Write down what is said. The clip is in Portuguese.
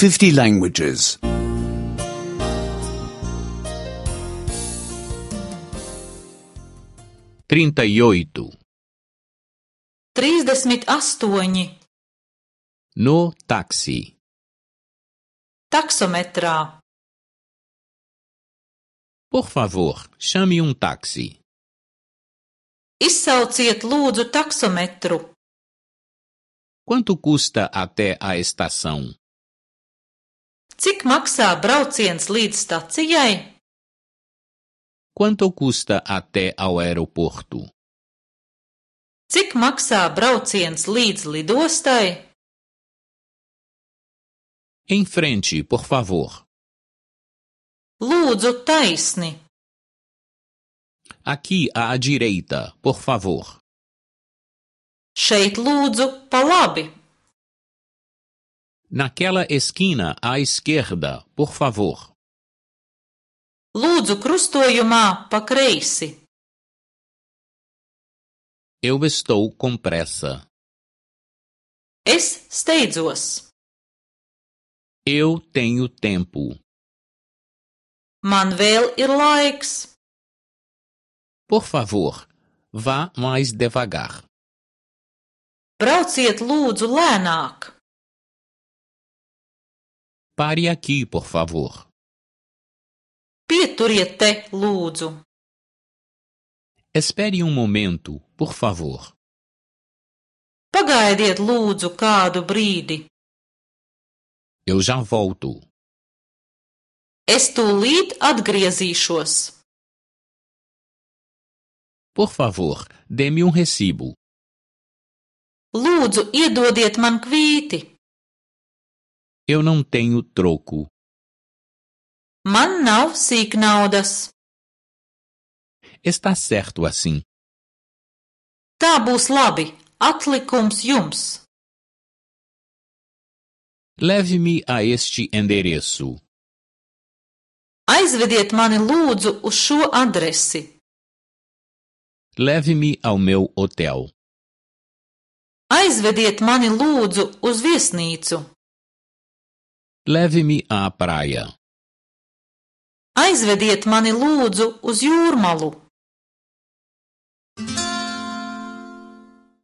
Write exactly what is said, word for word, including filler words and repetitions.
fifty languages. trinta e oito. Trīsdesmit astoņi. No táxi. Taksometrā. Por favor, chame um táxi. Izsauciet lūdzu taksometru. Quanto custa até a estação? Cik maksā brauciens līdz stacijai? Quanto custa até ao aeroporto? Cik maksā brauciens līdz lidostai? Em frente, por favor. Lūdzu taisni. Aqui à direita, por favor. Šeit lūdzu pa labi. Naquela esquina à esquerda, por favor. Lūdzu krustojumā pa kreisi. Eu estou com pressa. Es steidzos. Eu tenho tempo. Man vēl ir laiks. Por favor, vá mais devagar. Brauciet lūdzu lēnāk. Pare aqui, por favor. Pieturiet te, lūdzu. Espere um momento, por favor. Pagaidiet lūdzu kādu brīdi. Eu já volto. Es tūlīt atgriezīšos. Por favor, dê-me um recibo. Lūdzu, iedodiet man kvīti. Eu não tenho troco. Man nav sīknaudas. Está certo assim. Tā būs labi. Atlikums jums. Leve-me a este endereço. Aizvediet mani lūdzu uz šo adresi. Leve-me ao meu hotel. Aizvediet mani lūdzu uz viesnīcu. Leve-me à praia. Aizvediet mani lūdzu uz jūrmalu.